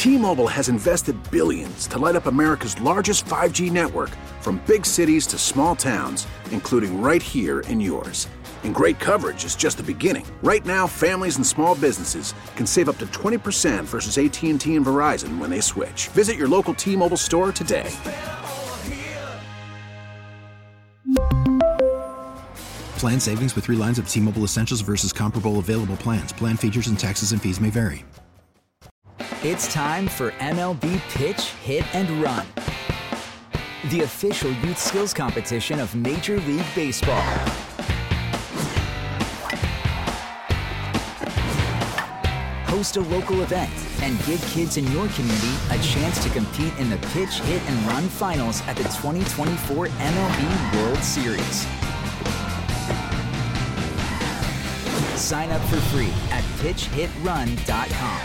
T-Mobile has invested billions to light up America's largest 5G network, from big cities to small towns, including right here in yours. And great coverage is just the beginning. Right now, families and small businesses can save up to 20% versus AT&T and Verizon when they switch. Visit your local T-Mobile store today. Plan savings with 3 lines of T-Mobile Essentials versus comparable available plans. Plan features and taxes and fees may vary. It's time for MLB Pitch, Hit, and Run, the official youth skills competition of Major League Baseball. Host a local event and give kids in your community a chance to compete in the Pitch, Hit, and Run finals at the 2024 MLB World Series. Sign up for free at pitchhitrun.com.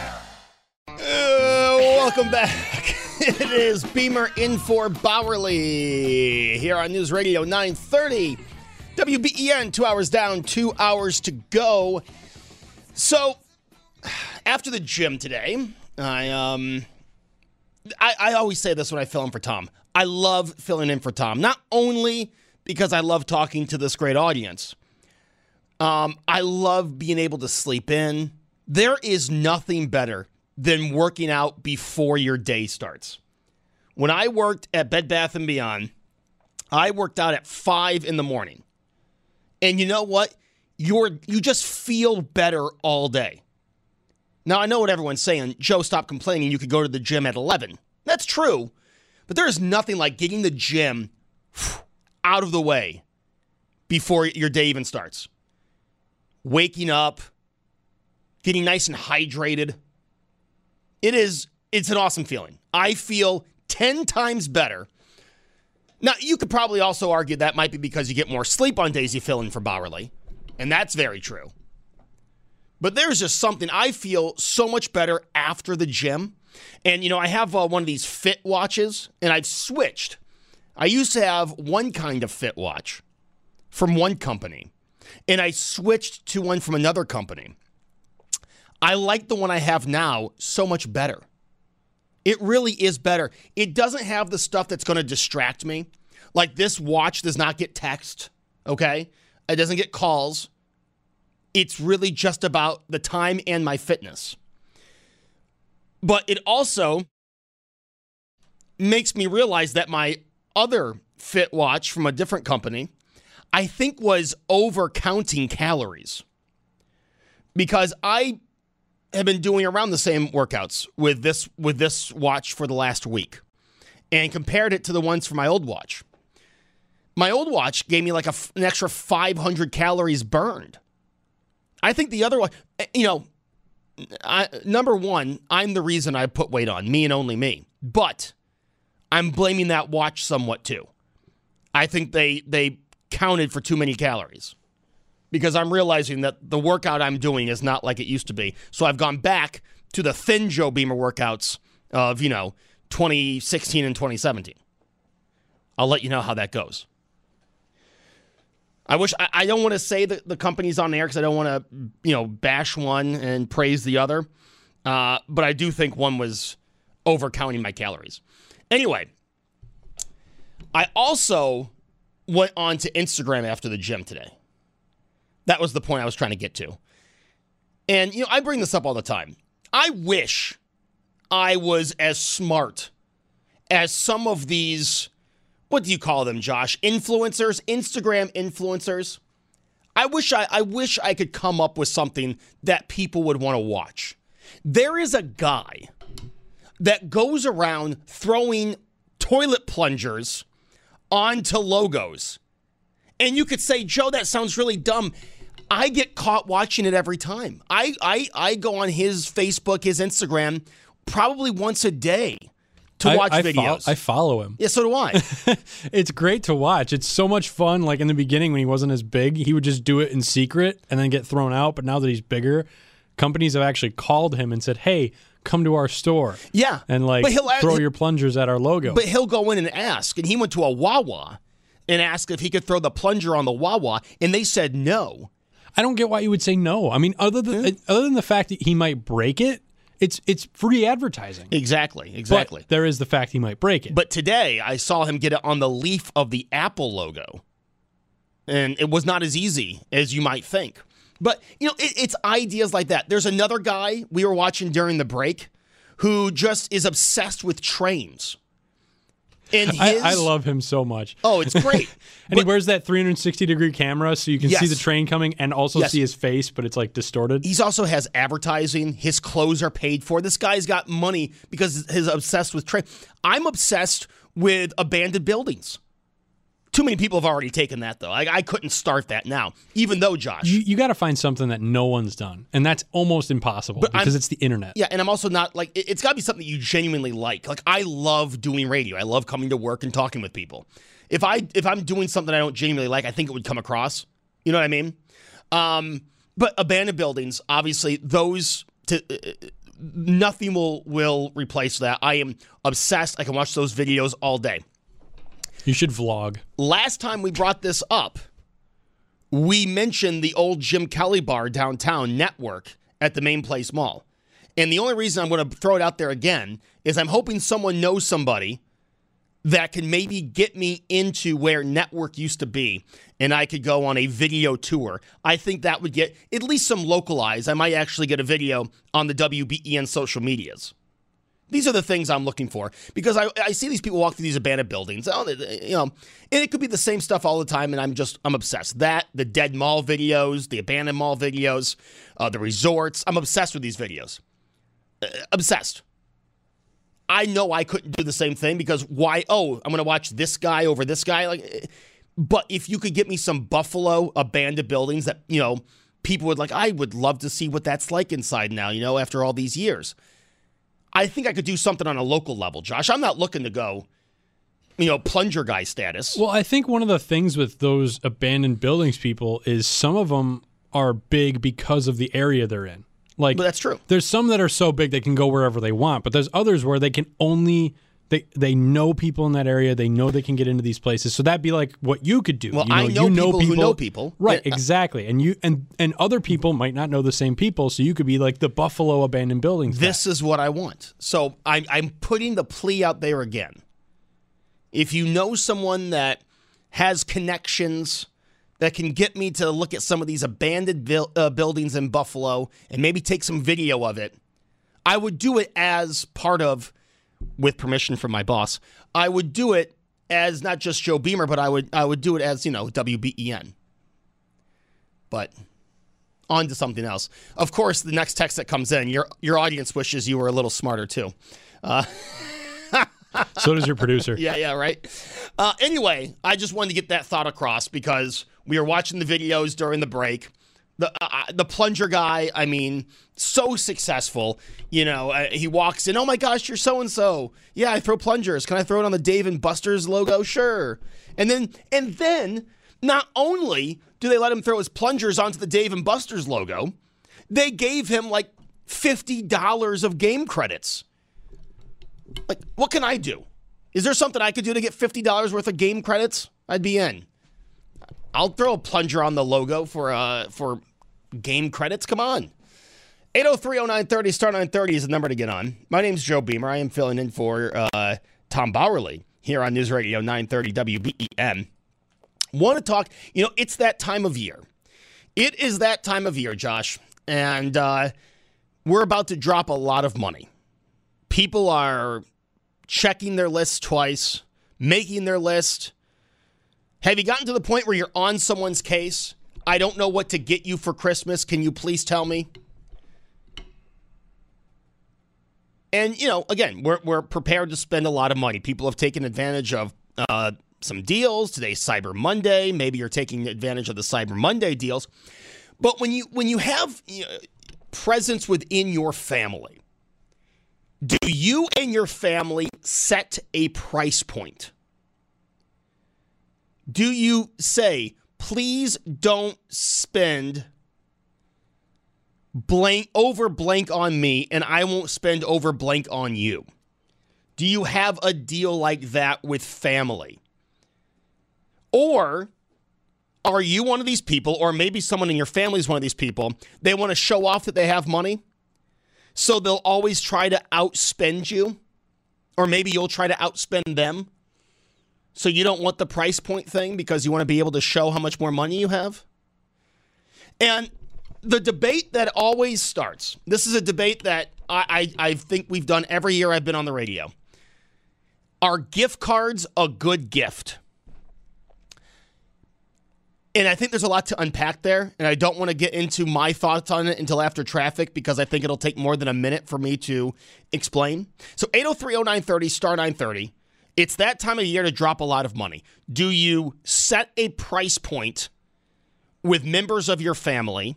Welcome back. It is Beamer in for Bowerly here on News Radio 930 WBEN. 2 hours down, 2 hours to go. So after the gym today, I always say this when I fill in for Tom. I love filling in for Tom, not only because I love talking to this great audience. I love being able to sleep in. There is nothing better than working out before your day starts. When I worked at Bed Bath & Beyond, I worked out at 5 in the morning. And you know what? You just feel better all day. Now, I know what everyone's saying. Joe, stop complaining. You could go to the gym at 11. That's true. But there is nothing like getting the gym out of the way before your day even starts. Waking up, getting nice and hydrated. It's an awesome feeling. I feel 10 times better. Now, you could probably also argue that might be because you get more sleep on days you fill in for Bowerly, and that's very true. But there's just something, I feel so much better after the gym. And, I have one of these Fit watches, and I've switched. I used to have one kind of Fit watch from one company, and I switched to one from another company. I like the one I have now so much better. It really is better. It doesn't have the stuff that's going to distract me. Like, this watch does not get text, okay? It doesn't get calls. It's really just about the time and my fitness. But it also makes me realize that my other Fit watch from a different company, I think, was over-counting calories. Because I have been doing around the same workouts with this watch for the last week, and compared it to the ones for my old watch. My old watch gave me like an extra 500 calories burned. I think the other one, number one, I'm the reason I put weight on, me and only me. But I'm blaming that watch somewhat too. I think they counted for too many calories, because I'm realizing that the workout I'm doing is not like it used to be. So I've gone back to the thin Joe Beamer workouts of, 2016 and 2017. I'll let you know how that goes. I don't want to say that the company's on air because I don't want to, bash one and praise the other. But I do think one was over-counting my calories. Anyway, I also went on to Instagram after the gym today. That was the point I was trying to get to. And, I bring this up all the time. I wish I was as smart as some of these, what do you call them, Josh? Influencers, Instagram influencers. I wish I could come up with something that people would want to watch. There is a guy that goes around throwing toilet plungers onto logos. And you could say, Joe, that sounds really dumb. I get caught watching it every time. I go on his Facebook, his Instagram, probably once a day to watch videos. I follow him. Yeah, so do I. It's great to watch. It's so much fun. Like in the beginning when he wasn't as big, he would just do it in secret and then get thrown out. But now that he's bigger, companies have actually called him and said, hey, come to our store. Yeah. And throw your plungers at our logo. But he'll go in and ask. And he went to a Wawa and asked if he could throw the plunger on the Wawa, and they said no. I don't get why you would say no. I mean, other than the fact that he might break it, It's free advertising. Exactly. But there is the fact he might break it. But today, I saw him get it on the leaf of the Apple logo. And it was not as easy as you might think. But, it's ideas like that. There's another guy we were watching during the break who just is obsessed with trains. And I love him so much. Oh, it's great. And he wears that 360-degree camera so you can see the train coming and also see his face, but it's like distorted. He also has advertising. His clothes are paid for. This guy's got money because he's obsessed with train. I'm obsessed with abandoned buildings. Too many people have already taken that, though. I couldn't start that now, even though, Josh. You got to find something that no one's done, and that's almost impossible because it's the internet. Yeah, and I'm also not, it's got to be something you genuinely like. Like, I love doing radio. I love coming to work and talking with people. If I'm doing something I don't genuinely like, I think it would come across. You know what I mean? But abandoned buildings, obviously, nothing will replace that. I am obsessed. I can watch those videos all day. You should vlog. Last time we brought this up, we mentioned the old Jim Kelly bar downtown, Network, at the Main Place Mall. And the only reason I'm going to throw it out there again is I'm hoping someone knows somebody that can maybe get me into where Network used to be, and I could go on a video tour. I think that would get at least some localized. I might actually get a video on the WBEN social medias. These are the things I'm looking for because I see these people walk through these abandoned buildings, and it could be the same stuff all the time, and I'm obsessed. That, the dead mall videos, the abandoned mall videos, the resorts. I'm obsessed with these videos. Obsessed. I know I couldn't do the same thing because why? Oh, I'm going to watch this guy over this guy. But if you could get me some Buffalo abandoned buildings that, people would I would love to see what that's like inside now, after all these years. I think I could do something on a local level, Josh. I'm not looking to go, plunger guy status. Well, I think one of the things with those abandoned buildings people is some of them are big because of the area they're in. But that's true. There's some that are so big they can go wherever they want, but there's others where they can only they know people in that area. They know they can get into these places. So that'd be like what you could do. Well, I know people who know people. Right, exactly. And other people might not know the same people, so you could be like the Buffalo abandoned buildings. This is what I want. So I'm putting the plea out there again. If you know someone that has connections that can get me to look at some of these abandoned buildings in Buffalo and maybe take some video of it, I would do it as part of, with permission from my boss, I would do it as not just Joe Beamer, but I would do it as, WBEN. But on to something else. Of course, the next text that comes in, your audience wishes you were a little smarter too. So does your producer. Yeah, right. Anyway, I just wanted to get that thought across because we were watching the videos during the break. The plunger guy, so successful. He walks in, oh my gosh, you're so-and-so. Yeah, I throw plungers. Can I throw it on the Dave & Buster's logo? Sure. And then not only do they let him throw his plungers onto the Dave & Buster's logo, they gave him $50 of game credits. What can I do? Is there something I could do to get $50 worth of game credits? I'd be in. I'll throw a plunger on the logo for game credits. Come on. 803-0930, star 930 is the number to get on. My name's Joe Beamer. I am filling in for Tom Bowerly here on News Radio 930 WBEN. Want to talk, it's that time of year. It is that time of year, Josh, and we're about to drop a lot of money. People are checking their lists twice, making their list. Have you gotten to the point where you're on someone's case? I don't know what to get you for Christmas. Can you please tell me? And, again, we're prepared to spend a lot of money. People have taken advantage of some deals. Today's Cyber Monday. Maybe you're taking advantage of the Cyber Monday deals. But when you have presence within your family, do you and your family set a price point? Do you say, please don't spend over blank on me, and I won't spend over blank on you? Do you have a deal like that with family? Or are you one of these people, or maybe someone in your family is one of these people, they want to show off that they have money? So they'll always try to outspend you, or maybe you'll try to outspend them. So you don't want the price point thing because you want to be able to show how much more money you have. And the debate that always starts, this is a debate that I think we've done every year I've been on the radio. Are gift cards a good gift? And I think there's a lot to unpack there, and I don't want to get into my thoughts on it until after traffic because I think it'll take more than a minute for me to explain. So 803-0930, star 930. It's that time of year to drop a lot of money. Do you set a price point with members of your family?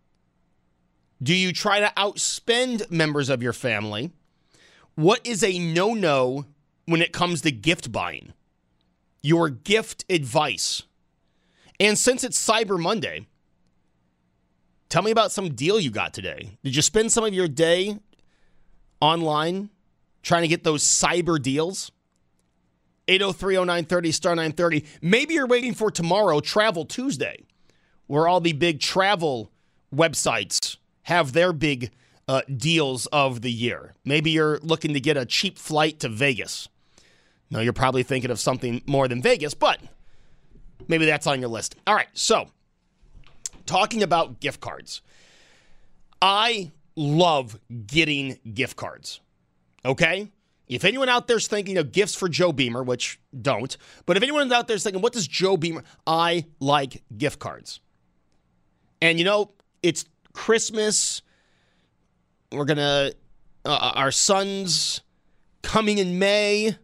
Do you try to outspend members of your family? What is a no-no when it comes to gift buying? Your gift advice. And since it's Cyber Monday, tell me about some deal you got today. Did you spend some of your day online trying to get those cyber deals? 803-0930, star 930. Maybe you're waiting for tomorrow, Travel Tuesday, where all the big travel websites have their big deals of the year. Maybe you're looking to get a cheap flight to Vegas. No, you're probably thinking of something more than Vegas, but maybe that's on your list. All right, so talking about gift cards. I love getting gift cards, okay? If anyone out there's thinking of gifts for Joe Beamer, which don't, but if anyone's out there's thinking, what does Joe Beamer? I like gift cards. And you know, it's Christmas. We're going to, our son's coming in May.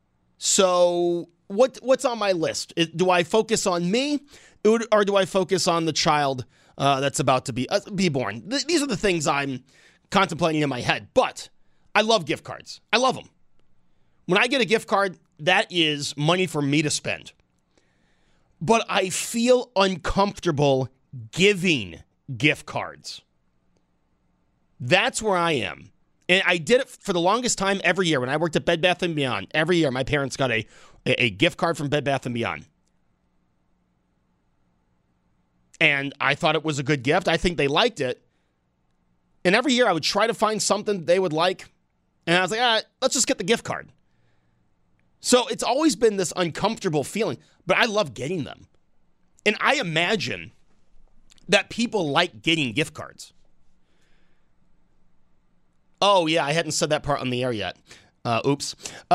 So what's on my list? Do I focus on me or do I focus on the child that's about to be born? These are the things I'm contemplating in my head. But I love gift cards. I love them. When I get a gift card, that is money for me to spend. But I feel uncomfortable giving gift cards. That's where I am. And I did it for the longest time every year. When I worked at Bed Bath & Beyond, every year my parents got a gift card from Bed Bath & Beyond. And I thought it was a good gift. I think they liked it. And every year I would try to find something they would like. And I was like, let's just get the gift card. So it's always been this uncomfortable feeling, but I love getting them. And I imagine that people like getting gift cards. Oh, yeah, I hadn't said that part on the air yet. Oops.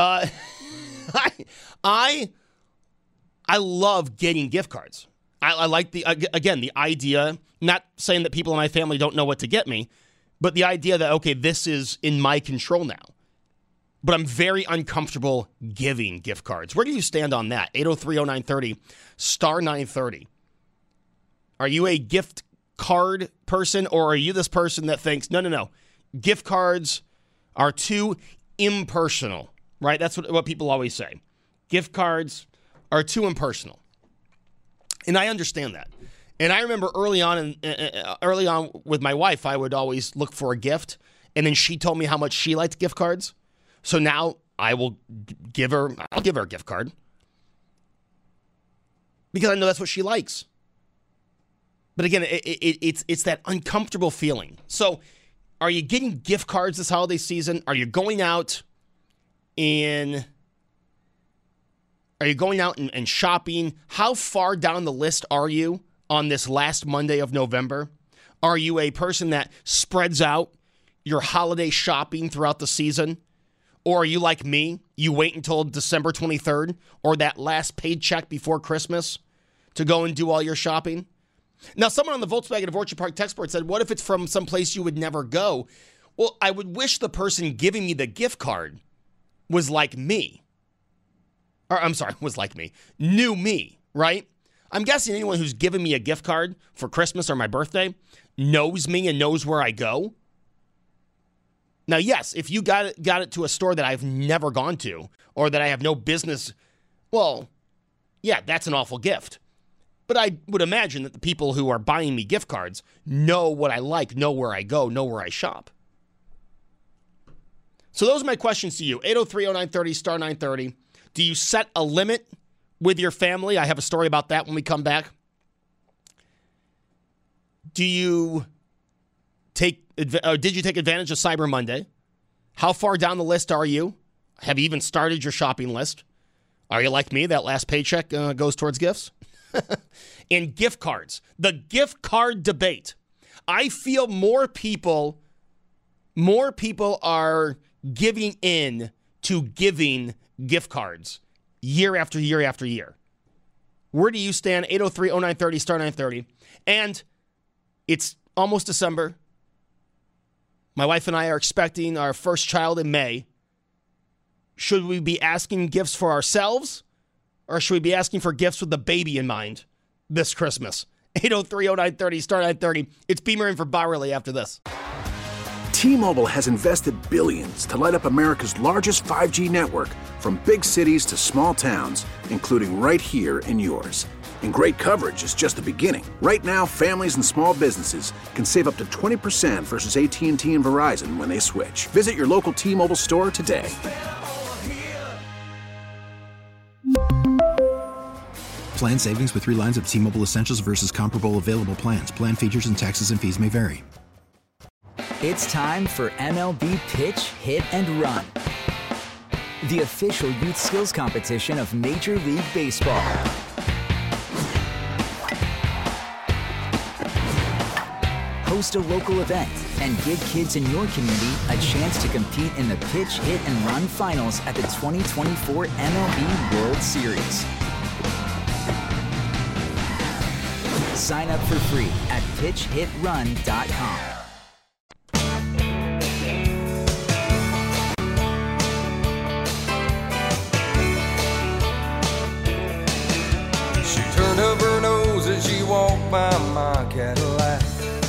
I love getting gift cards. I like the idea, not saying that people in my family don't know what to get me, but the idea that, okay, this is in my control now. But I'm very uncomfortable giving gift cards. Where do you stand on that? 803-0930, star 930. Are you a gift card person, or are you this person that thinks, no, gift cards are too impersonal, right? That's what people always say. Gift cards are too impersonal. And I understand that. And I remember early on with my wife, I would always look for a gift, and then she told me how much she liked gift cards. So now I'll give her a gift card because I know that's what she likes. But again, it's that uncomfortable feeling. So are you getting gift cards this holiday season? Are you going out and shopping? How far down the list are you on this last Monday of November? Are you a person that spreads out your holiday shopping throughout the season? Or are you like me? You wait until December 23rd or that last paycheck before Christmas to go and do all your shopping? Now, someone on the Volkswagen of Orchard Park text board said, what if it's from some place you would never go? Well, I would wish the person giving me the gift card was like me. Knew me, right? I'm guessing anyone who's given me a gift card for Christmas or my birthday knows me and knows where I go. Now, yes, if you got it to a store that I've never gone to or that I have no business, well, yeah, that's an awful gift. But I would imagine that the people who are buying me gift cards know what I like, know where I go, know where I shop. So those are my questions to you. 803-0930, star 930. Do you set a limit with your family? I have a story about that when we come back. Do you take did you take advantage of Cyber Monday? How far down the list are you? Have you even started your shopping list? Are you like me? That last paycheck goes towards gifts? And gift cards. The gift card debate. I feel more people are giving in to giving gift cards year after year after year. Where do you stand? 803-0930, star 930. And it's almost December. My wife and I are expecting our first child in May. Should we be asking gifts for ourselves, or should we be asking for gifts with the baby in mind this Christmas? 803-0930, star 930. It's Beamer in for Bowerly after this. T-Mobile has invested billions to light up America's largest 5G network, from big cities to small towns, including right here in yours. And great coverage is just the beginning. Right now, families and small businesses can save up to 20% versus AT&T and Verizon when they switch. Visit your local T-Mobile store today. Plan savings with 3 lines of T-Mobile Essentials versus comparable available plans. Plan features and taxes and fees may vary. It's time for MLB Pitch, Hit, and Run, the official youth skills competition of Major League Baseball. Host a local event and give kids in your community a chance to compete in the Pitch, Hit, and Run finals at the 2024 MLB World Series. Sign up for free at pitchhitrun.com. She turned up her nose as she walked by my Cadillac.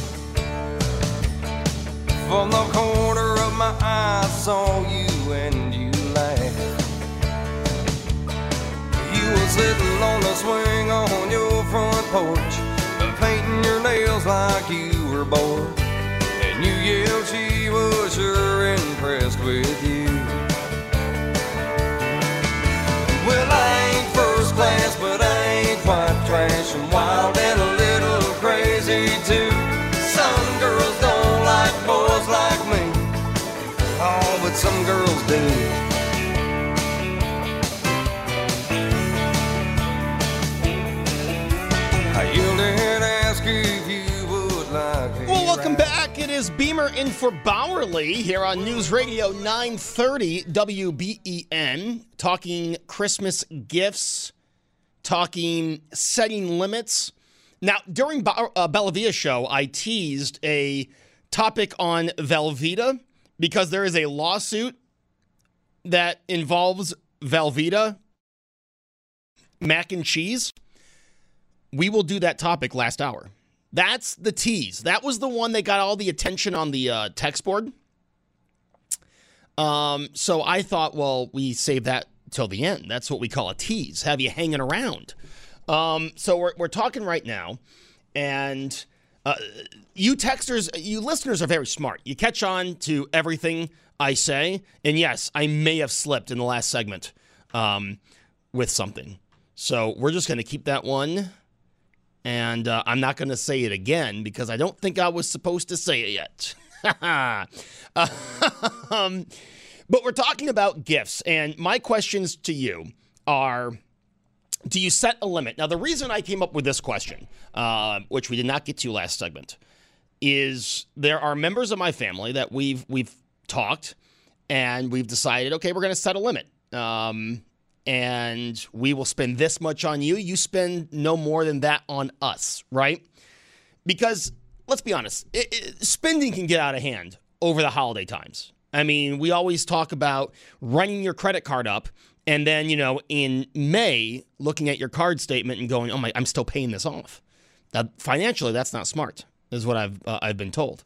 From the corner of my eye, I saw you and you laughed. You were sitting on the swing on your front porch, painting your nails like you were bored. And you yelled she was sure impressed with you. Well, I ain't first class, but I ain't quite trash. I'm wild and a little crazy too. Some girls don't like boys like me. Oh, but some girls do. I yelled and asked if you would like me. Well, welcome back. It is Beamer in for Bowerly here on News Radio 930 WBEN, talking Christmas gifts, talking setting limits. Now, during Bellavia show, I teased a topic on Velveeta because there is a lawsuit that involves Velveeta mac and cheese. We will do that topic last hour. That's the tease. That was the one that got all the attention on the text board. So I thought, well, we save that till the end. That's what we call a tease. Have you hanging around? So we're talking right now, and you texters, you listeners are very smart. You catch on to everything I say, and yes, I may have slipped in the last segment with something. So we're just going to keep that one, and I'm not going to say it again because I don't think I was supposed to say it yet. But we're talking about gifts, and my questions to you are, do you set a limit? Now, the reason I came up with this question, which we did not get to last segment, is there are members of my family that we've talked, and we've decided, okay, we're going to set a limit. And we will spend this much on you. You spend no more than that on us, right? Because, let's be honest, spending can get out of hand over the holiday times. I mean, we always talk about running your credit card up and then, in May, looking at your card statement and going, oh my, I'm still paying this off. Now, financially, that's not smart, is what I've been told.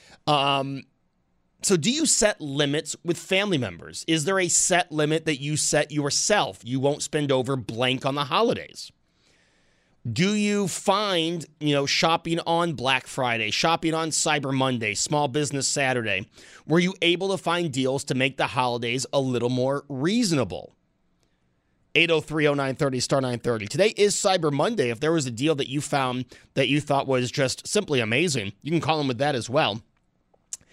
So do you set limits with family members? Is there a set limit that you set yourself? You won't spend over blank on the holidays. Do you find, shopping on Black Friday, shopping on Cyber Monday, Small Business Saturday, were you able to find deals to make the holidays a little more reasonable? 803-0930, star 930. Today is Cyber Monday. If there was a deal that you found that you thought was just simply amazing, you can call in with that as well.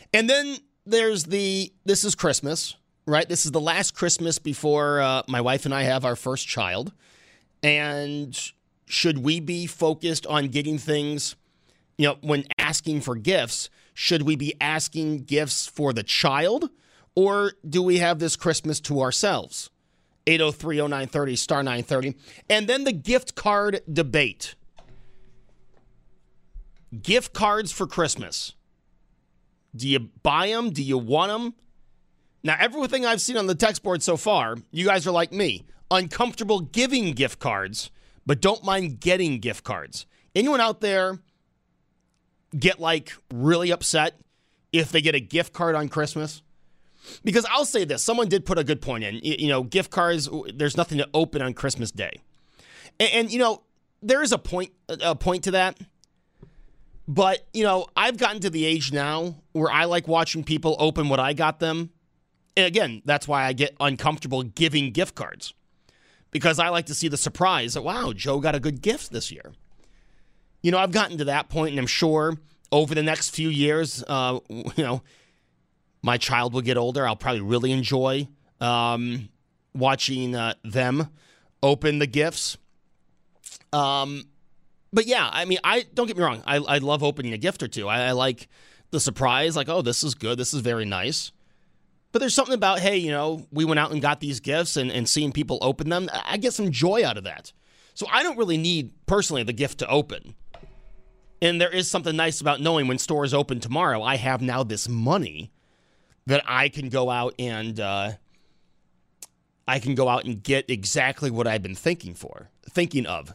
And then there's this is Christmas, right? This is the last Christmas before my wife and I have our first child. And should we be focused on getting things, when asking for gifts, should we be asking gifts for the child, or do we have this Christmas to ourselves? 803-0930, star 930. And then the gift card debate. Gift cards for Christmas. Do you buy them? Do you want them? Now, everything I've seen on the text board so far, you guys are like me, uncomfortable giving gift cards, but don't mind getting gift cards. Anyone out there get really upset if they get a gift card on Christmas? Because I'll say this, someone did put a good point in, gift cards, there's nothing to open on Christmas Day. And there is a point to that. But, I've gotten to the age now where I like watching people open what I got them. And again, that's why I get uncomfortable giving gift cards. Because I like to see the surprise that, wow, Joe got a good gift this year. I've gotten to that point, and I'm sure over the next few years, my child will get older. I'll probably really enjoy watching them open the gifts. But yeah, I don't get me wrong. I love opening a gift or two. I like the surprise, oh, this is good. This is very nice. But there's something about, hey, we went out and got these gifts and seeing people open them. I get some joy out of that. So I don't really need, personally, the gift to open. And there is something nice about knowing when stores open tomorrow, I have now this money that I can go out and get exactly what I've been thinking of.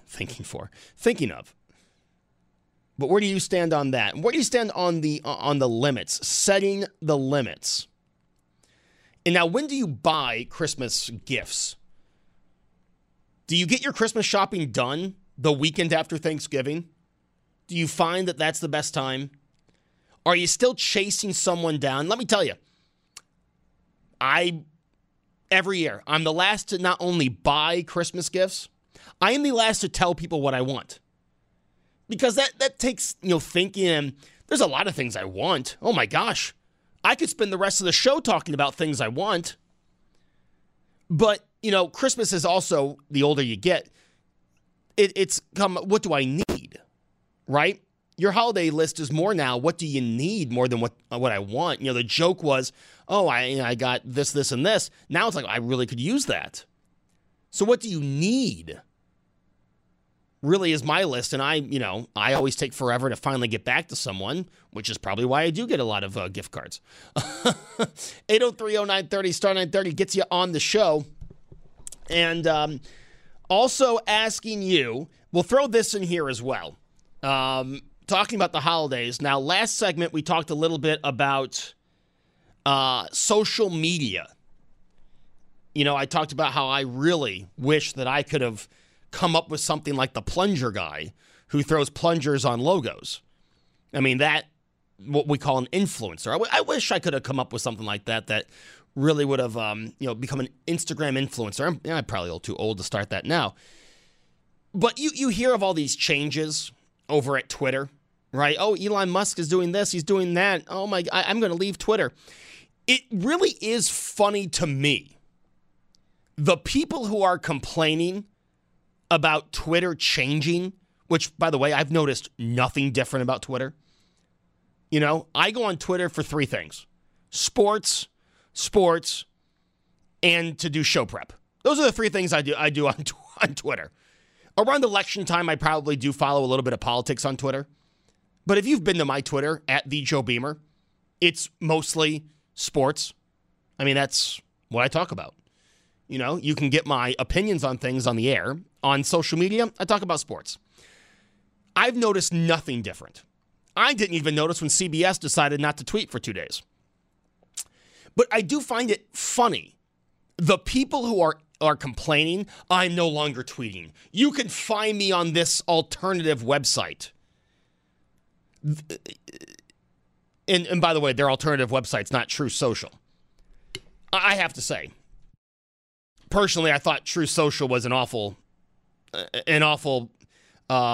But where do you stand on that? Where do you stand on the limits, setting the limits? And now, when do you buy Christmas gifts? Do you get your Christmas shopping done the weekend after Thanksgiving? Do you find that that's the best time? Are you still chasing someone down? Let me tell you, every year, I'm the last to not only buy Christmas gifts, I am the last to tell people what I want. Because that takes, thinking, and there's a lot of things I want. Oh my gosh. I could spend the rest of the show talking about things I want. But, Christmas is also, the older you get, it's come, what do I need? Right? Your holiday list is more now, what do you need more than what I want? The joke was, oh, I got this, and this. Now it's I really could use that. So what do you need? Really is my list, and I always take forever to finally get back to someone, which is probably why I do get a lot of gift cards. 803-0930, star 930 gets you on the show. And also asking you, we'll throw this in here as well. Talking about the holidays. Now, last segment, we talked a little bit about social media. I talked about how I really wish that I could have come up with something like the plunger guy who throws plungers on logos. That, what we call an influencer. I wish I could have come up with something like that really would have, become an Instagram influencer. I'm probably a little too old to start that now. But you hear of all these changes over at Twitter, right? Oh, Elon Musk is doing this, he's doing that. Oh my, I'm going to leave Twitter. It really is funny to me. The people who are complaining about Twitter changing, which, by the way, I've noticed nothing different about Twitter. I go on Twitter for three things: sports, and to do show prep. Those are the three things I do on Twitter. Around election time, I probably do follow a little bit of politics on Twitter. But if you've been to my Twitter, at the Joe Beamer, it's mostly sports. That's what I talk about. You can get my opinions on things on the air. On social media, I talk about sports. I've noticed nothing different. I didn't even notice when CBS decided not to tweet for 2 days. But I do find it funny. The people who are complaining, I'm no longer tweeting. You can find me on this alternative website. And by the way, their alternative website's not True Social. I have to say, personally, I thought True Social was an awful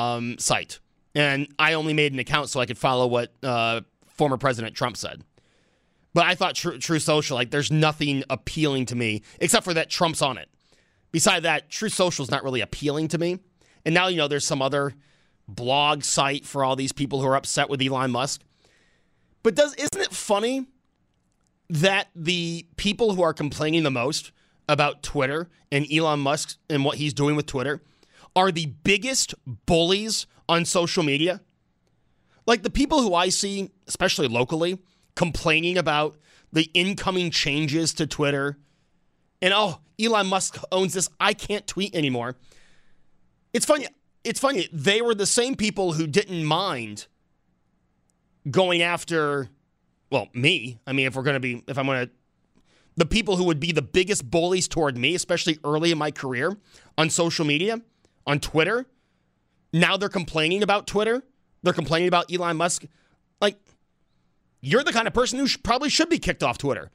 site. And I only made an account so I could follow what former President Trump said. But I thought True Social, like, there's nothing appealing to me except for that Trump's on it. Beside that, True Social is not really appealing to me. And now, there's some other blog site for all these people who are upset with Elon Musk. But isn't it funny that the people who are complaining the most about Twitter and Elon Musk and what he's doing with Twitter are the biggest bullies on social media? Like, the people who I see, especially locally, complaining about the incoming changes to Twitter and, Elon Musk owns this, I can't tweet anymore. It's funny. They were the same people who didn't mind going after, me. I mean, the people who would be the biggest bullies toward me, especially early in my career on social media, on Twitter. Now they're complaining about Twitter. They're complaining about Elon Musk. Like, you're the kind of person who probably should be kicked off Twitter.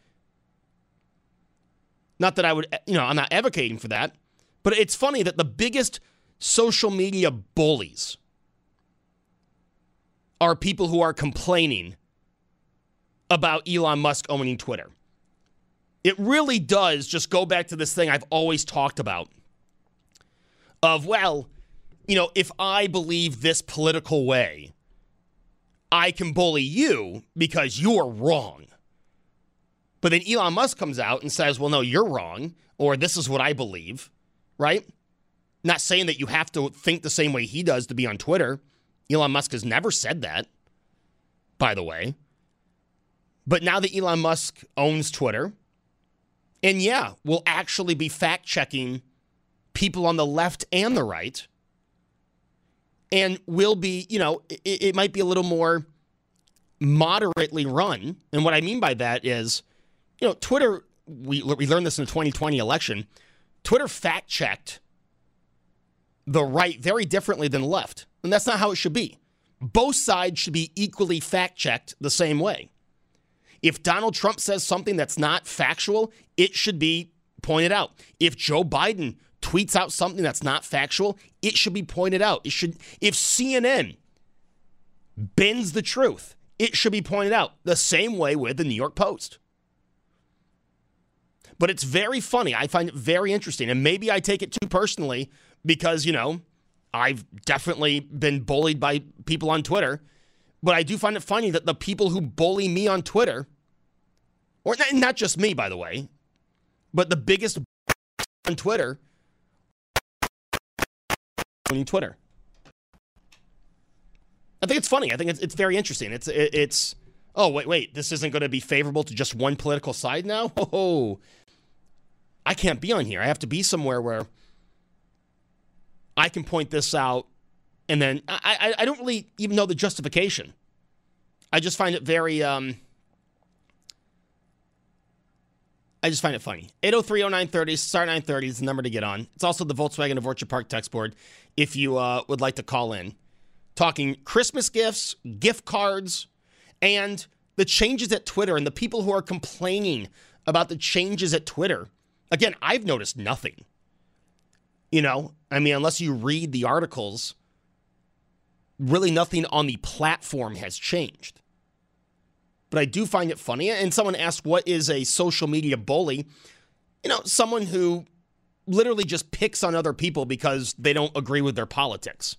Not that I would, I'm not advocating for that. But it's funny that the biggest social media bullies are people who are complaining about Elon Musk owning Twitter. It really does just go back to this thing I've always talked about of, if I believe this political way, I can bully you because you're wrong. But then Elon Musk comes out and says, well, no, you're wrong, or this is what I believe, right? Not saying that you have to think the same way he does to be on Twitter. Elon Musk has never said that, by the way. But now that Elon Musk owns Twitter, and will actually be fact-checking people on the left and the right, and will be, it might be a little more moderately run. And what I mean by that is, Twitter, we learned this in the 2020 election, Twitter fact-checked the right very differently than the left. And that's not how it should be. Both sides should be equally fact-checked the same way. If Donald Trump says something that's not factual, it should be pointed out. If Joe Biden tweets out something that's not factual, it should be pointed out. If CNN bends the truth, it should be pointed out. The same way with the New York Post. But it's very funny. I find it very interesting. And maybe I take it too personally because, I've definitely been bullied by people on Twitter. But I do find it funny that the people who bully me on Twitter, or not just me, by the way, but the biggest on Twitter, on Twitter. I think it's funny. I think it's very interesting. It's oh, wait, this isn't going to be favorable to just one political side now? Oh, I can't be on here. I have to be somewhere where I can point this out, and then I don't really even know the justification. I just find it very, I just find it funny. 803-0930, star 930 is the number to get on. It's also the Volkswagen of Orchard Park text board if you would like to call in. Talking Christmas gifts, gift cards, and the changes at Twitter and the people who are complaining about the changes at Twitter. Again, I've noticed nothing. Unless you read the articles, really nothing on the platform has changed. But I do find it funny. And someone asked, what is a social media bully? Someone who literally just picks on other people because they don't agree with their politics.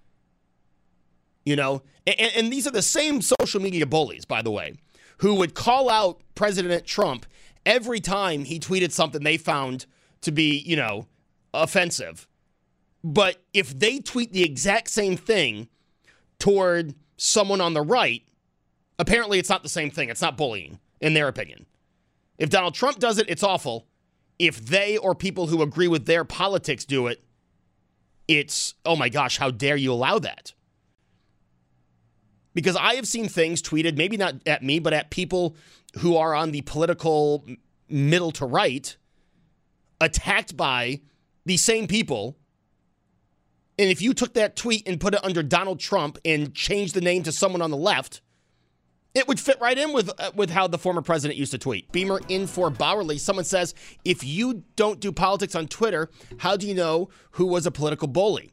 And these are the same social media bullies, by the way, who would call out President Trump every time he tweeted something they found to be, offensive. But if they tweet the exact same thing toward someone on the right, apparently it's not the same thing. It's not bullying, in their opinion. If Donald Trump does it, it's awful. If they or people who agree with their politics do it, it's, oh my gosh, how dare you allow that? Because I have seen things tweeted, maybe not at me, but at people who are on the political middle to right, attacked by these same people. And if you took that tweet and put it under Donald Trump and changed the name to someone on the left, it would fit right in with how the former president used to tweet. Beamer in for Bowerly. Someone says, if you don't do politics on Twitter, how do you know who was a political bully?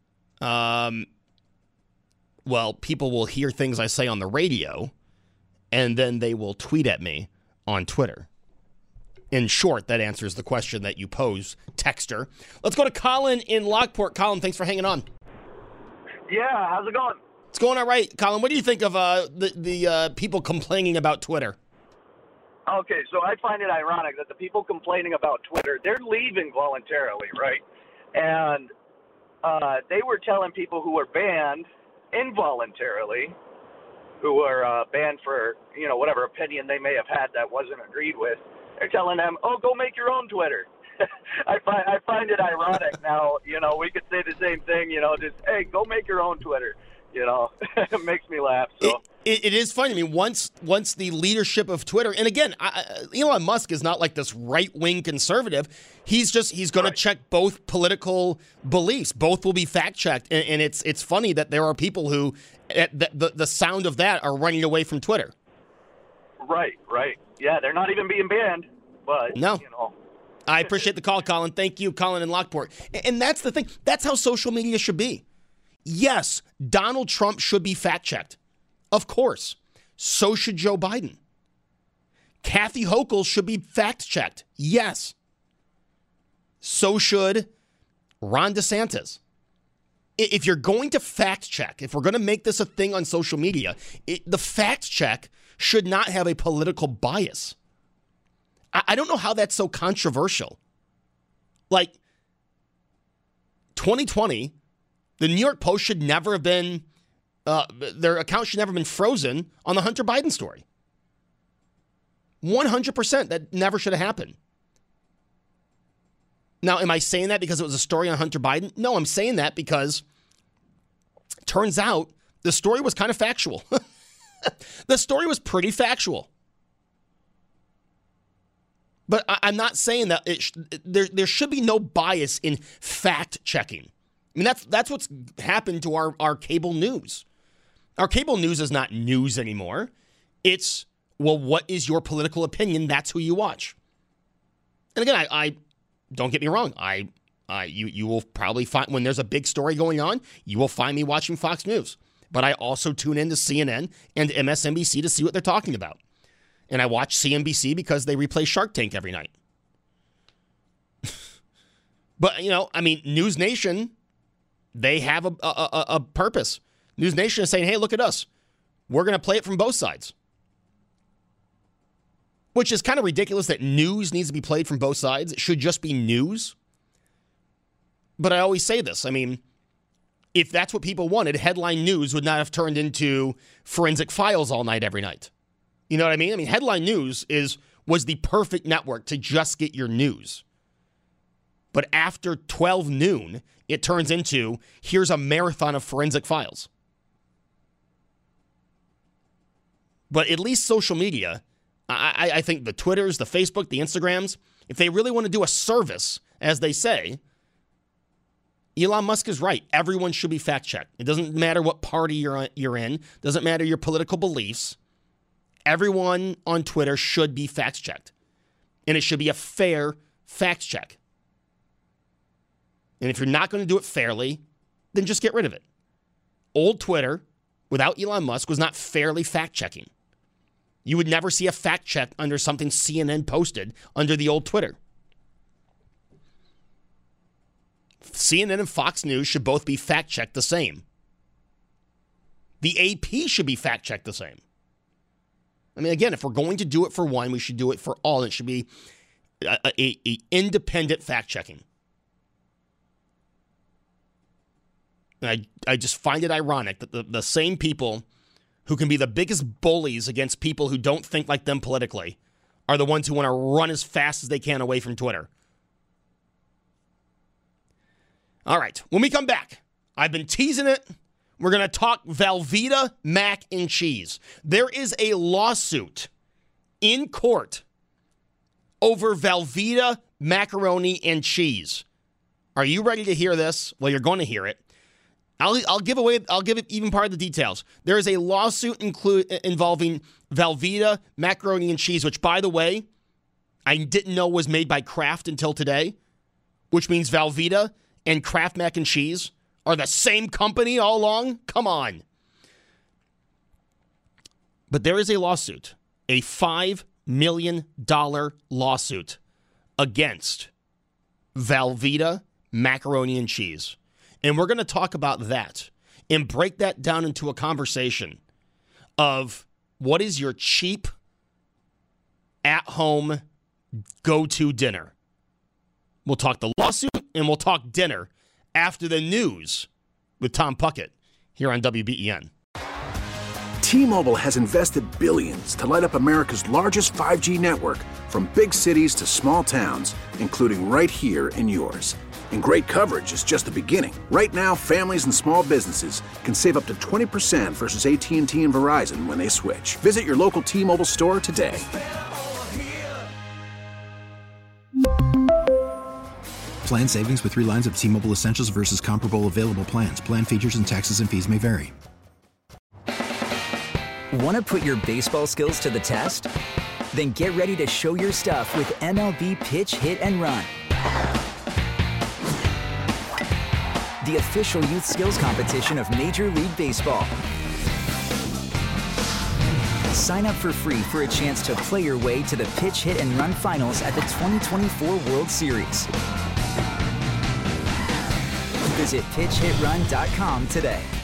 Well, people will hear things I say on the radio, and then they will tweet at me on Twitter. In short, that answers the question that you pose, texter. Let's go to Colin in Lockport. Colin, thanks for hanging on. Yeah, how's it going? It's going all right. Colin, what do you think of the people complaining about Twitter? Okay, so I find it ironic that the people complaining about Twitter, they're leaving voluntarily, right? And they were telling people who were banned involuntarily, who were banned for, whatever opinion they may have had that wasn't agreed with, they're telling them, oh, go make your own Twitter. I find it ironic now, we could say the same thing, just, hey, go make your own Twitter. It makes me laugh. So it is funny. I mean, once the leadership of Twitter, and again, Elon Musk is not like this right-wing conservative. He's going to check both political beliefs. Both will be fact-checked, and it's funny that there are people who, at the sound of that, are running away from Twitter. Right. Yeah, they're not even being banned, but no. I appreciate the call, Colin. Thank you, Colin in Lockport. And that's the thing. That's how social media should be. Yes, Donald Trump should be fact-checked. Of course. So should Joe Biden. Kathy Hochul should be fact-checked. Yes. So should Ron DeSantis. If you're going to fact-check, if we're going to make this a thing on social media, the fact-check should not have a political bias. I don't know how that's so controversial. Like, 2020... the New York Post should never have been, their account should never have been frozen on the Hunter Biden story. 100%, that never should have happened. Now, am I saying that because it was a story on Hunter Biden? No, I'm saying that because it turns out the story was kind of factual. The story was pretty factual. But I'm not saying that there should be no bias in fact-checking. I mean, that's what's happened to our cable news. Our cable news is not news anymore. It's, well, what is your political opinion? That's who you watch. And again, I don't get me wrong. You will probably find, when there's a big story going on, you will find me watching Fox News. But I also tune in to CNN and MSNBC to see what they're talking about. And I watch CNBC because they replay Shark Tank every night. But, News Nation, they have a purpose. News Nation is saying, hey, look at us. We're going to play it from both sides. Which is kind of ridiculous that news needs to be played from both sides. It should just be news. But I always say this. I mean, if that's what people wanted, headline news would not have turned into Forensic Files all night every night. You know what I mean? I mean, headline news was the perfect network to just get your news. But after 12 noon, it turns into, here's a marathon of Forensic Files. But at least social media, I think the Twitters, the Facebook, the Instagrams, if they really want to do a service, as they say, Elon Musk is right. Everyone should be fact-checked. It doesn't matter what party you're in. Doesn't matter your political beliefs. Everyone on Twitter should be fact-checked. And it should be a fair fact-check. And if you're not going to do it fairly, then just get rid of it. Old Twitter, without Elon Musk, was not fairly fact-checking. You would never see a fact-check under something CNN posted under the old Twitter. CNN and Fox News should both be fact-checked the same. The AP should be fact-checked the same. I mean, again, if we're going to do it for one, we should do it for all. It should be a independent fact-checking. And I just find it ironic that the same people who can be the biggest bullies against people who don't think like them politically are the ones who want to run as fast as they can away from Twitter. All right, when we come back, I've been teasing it. We're going to talk Velveeta mac and cheese. There is a lawsuit in court over Velveeta macaroni and cheese. Are you ready to hear this? Well, you're going to hear it. I'll give it even part of the details. There is a lawsuit involving Velveeta macaroni and cheese, which, by the way, I didn't know was made by Kraft until today, which means Velveeta and Kraft mac and cheese are the same company all along? Come on. But there is a lawsuit, a $5 million lawsuit against Velveeta macaroni and cheese. And we're going to talk about that and break that down into a conversation of what is your cheap, at-home, go-to dinner. We'll talk the lawsuit and we'll talk dinner after the news with Tom Puckett here on WBEN. T-Mobile has invested billions to light up America's largest 5G network, from big cities to small towns, including right here in yours. And great coverage is just the beginning. Right now, families and small businesses can save up to 20% versus AT&T and Verizon when they switch. Visit your local T-Mobile store today. Plan savings with 3 lines of T-Mobile Essentials versus comparable available plans. Plan features and taxes and fees may vary. Want to put your baseball skills to the test? Then get ready to show your stuff with MLB Pitch, Hit, and Run. The official youth skills competition of Major League Baseball. Sign up for free for a chance to play your way to the Pitch, Hit, and Run finals at the 2024 World Series. Visit PitchHitRun.com today.